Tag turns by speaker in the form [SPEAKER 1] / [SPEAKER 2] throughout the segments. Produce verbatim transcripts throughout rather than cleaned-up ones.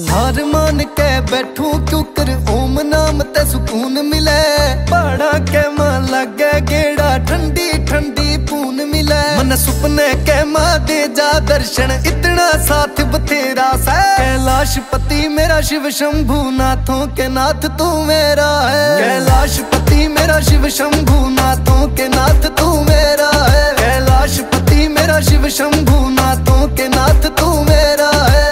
[SPEAKER 1] हार मान के बैठू क्यों कर ओम नाम ते सुकून मिले। पहाड़ा के मां लगे गेड़ा ठंडी ठंडी पून मिले। मन सुपने के मां दे जा दर्शन इतना साथ बतेरा सा। कैलाश पति मेरा शिव शंभू नाथों के नाथ तू मेरा है। कैलाश पति मेरा शिव शंभू नाथों के नाथ तू मेरा है। कैलाश पति मेरा शिव शंभू नाथों के नाथ तू मेरा है।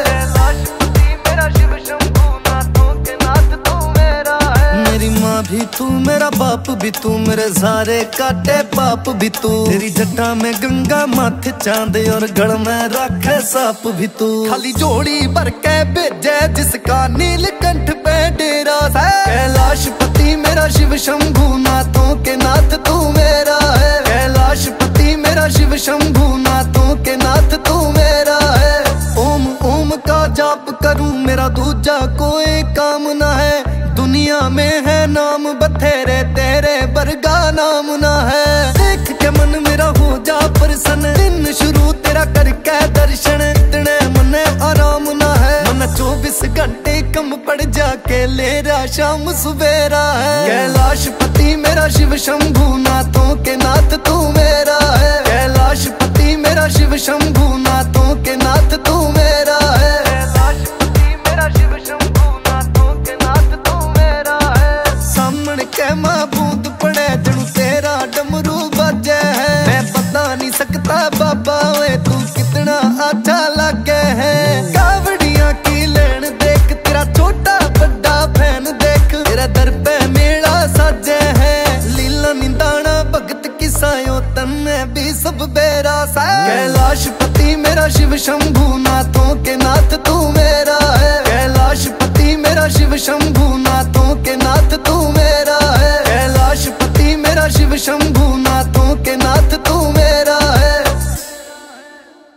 [SPEAKER 1] मेरी माँ भी तू मेरा बाप भी तू मेरे सारे काटे पाप भी तू। तेरी जटा में गंगा माथे चांद और गल में रखे साप भी तू। खाली जोड़ी भर के भेजे जिसका नीलकंठ पे डेरा है। कैलाश पति मेरा शिव शंभू नाथों के नाथ तू मेरा है। कैलाश पति मेरा शिव शंभू नाथों के नाथ तू मेरा है। ओम ओम का जाप करूं मेरा दूजा कोई काम ना है। दुनिया में है नाम बथेरे तेरे बरगा नाम ना है। देख के मन मेरा हो जा प्रसन्न दिन शुरू तेरा करके दर्शन। इतने मन आराम ना है मन चौबीस घंटे कम पड़ जाके ले रहा शाम सुबेरा है। कैलाश पति मेरा शिव शंभू नाथों के नाथ तू मेरा है। कैलाश पति मेरा शिव शंभू नाथों के नाथ तू मेरा है। कैलाश पति मेरा शिव शंभू नाथों के नाथ तू मेरा है। सामने के मां बूंद पड़े जड़ू तेरा डमरू बजे है। मैं बता नहीं सकता बाबा वे तू कितना अच्छा लगे है। कावड़ियां की लेन देख तेरा छोटा बड़ा फैन देख। तेरा दर पे मेरा साजे है। लीला निंदाना भगत किसायो तन्ने भी सब बेरा सा। कैलाश पति मेरा शिव शंभू नाथों के नाथ तू मेरा है। कैलाश पति मेरा शिव शंभू नाथों के नाथ तू मेरा है। कैलाश पति मेरा शिव शंभू